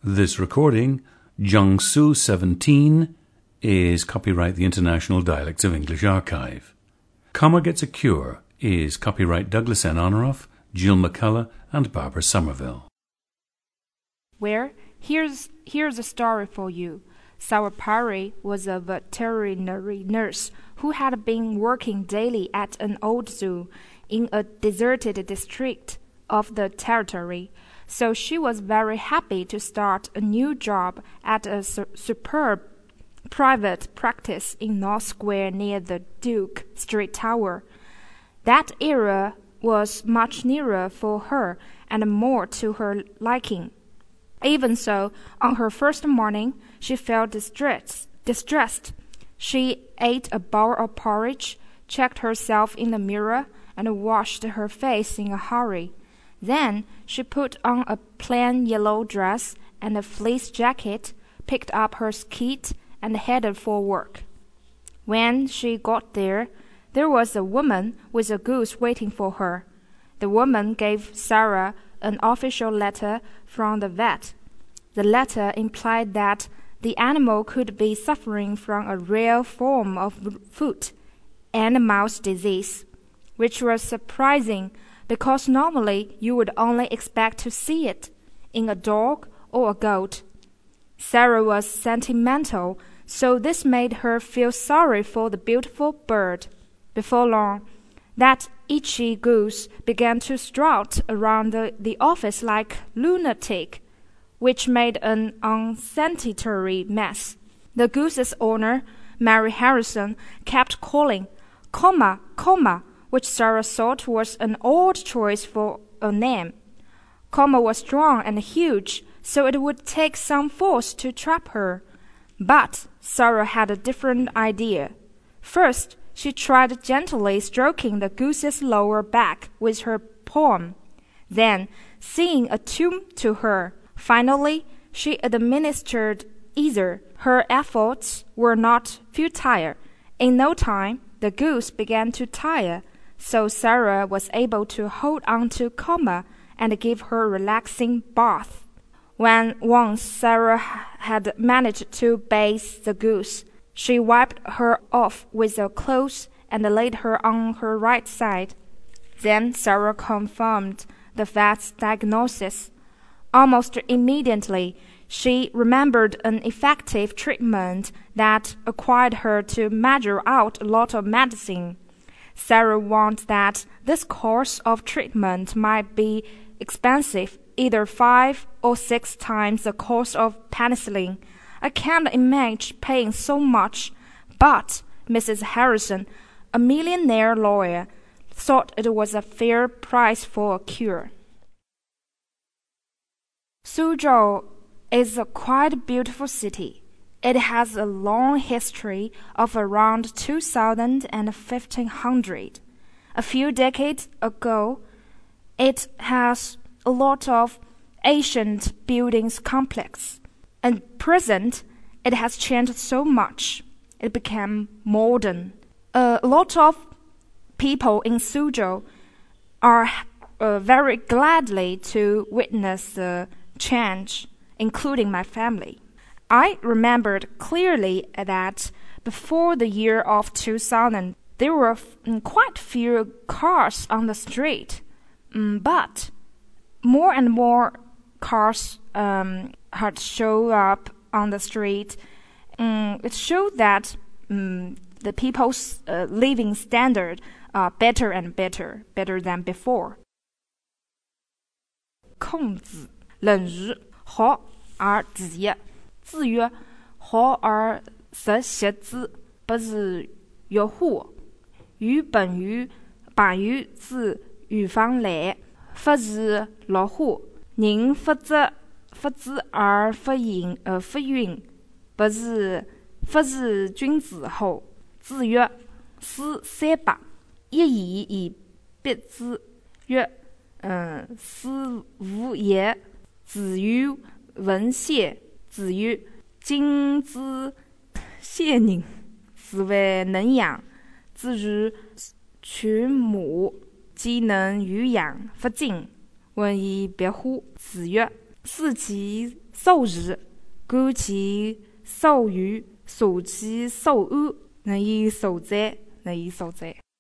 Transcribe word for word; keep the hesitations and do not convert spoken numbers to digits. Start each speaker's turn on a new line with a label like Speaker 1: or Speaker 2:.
Speaker 1: This recording, Jiangsu seventeen, is copyright the International Dialects of English Archive. Comma Gets a Cure is copyright Douglas N. Honoraff, Jill McCullough, and Barbara Somerville.
Speaker 2: Well, here's, here's a story for you. Sawapari was a veterinary nurse who had been working daily at an old zoo in a deserted district of the territory. So she was very happy to start a new job at a su- superb private practice in North Square near the Duke Street Tower. That area was much nearer for her and more to her liking. Even so, on her first morning, she felt distressed. distressed. She ate a bowl of porridge, checked herself in the mirror, and washed her face in a hurry. Then she put on a plain yellow dress and a fleece jacket, picked up her kit, and headed for work. When she got there, there was a woman with a goose waiting for her. The woman gave Sarah an official letter from the vet. The letter implied that the animal could be suffering from a rare form of foot and mouth disease, which was surprising because normally you would only expect to see it in a dog or a goat. Sarah was sentimental, so this made her feel sorry for the beautiful bird. Before long, that itchy goose began to strut around the, the office like lunatic, which made an unsanitary mess. The goose's owner, Mary Harrison, kept calling, "Comma, comma," which Sarah thought was an odd choice for a name. Comma was strong and huge, so it would take some force to trap her. But Sarah had a different idea. First, she tried gently stroking the goose's lower back with her palm, then singing a tune to her. Finally, she administered ether. Her efforts were not futile. In no time, the goose began to tire, so Sarah was able to hold on to Comma and give her a relaxing bath. When once Sarah had managed to bathe the goose, she wiped her off with a cloth and laid her on her right side. Then Sarah confirmed the vet's diagnosis. Almost immediately, she remembered an effective treatment that required her to measure out a lot of medicine. Sarah warned that this course of treatment might be expensive, either five or six times the cost of penicillin. I can't imagine paying so much, but Missus Harrison, a millionaire lawyer, thought it was a fair price for a cure. Suzhou is a quite beautiful city. It has a long history of around two thousand and fifteen hundred. A few decades ago, it has a lot of ancient buildings complex. At present, it has changed so much. It became modern. Uh, a lot of people in Suzhou are uh, very gladly to witness the change, including my family. I remembered clearly that before the year of two thousand, there were quite few cars on the street, mm, but more and more cars um, had shown up on the street. Um, it showed that um, the people's uh, living standard are better and better, better than before. 孔子冷语好而直也。子曰：好而实习之，不是乐乎？予本于百余之与方来，弗是乐乎？人弗之弗之而弗淫而弗允，不是弗是君子乎？子曰：诗三百，一言以蔽之。曰：嗯，诗无也。子曰：文谢。子曰：今之谢人，是谓能养。子如群母，既能与养，弗敬。问以别乎？子曰：视其素鱼、枸杞、素鱼、素鸡、素鸭，能以所在，能以所在。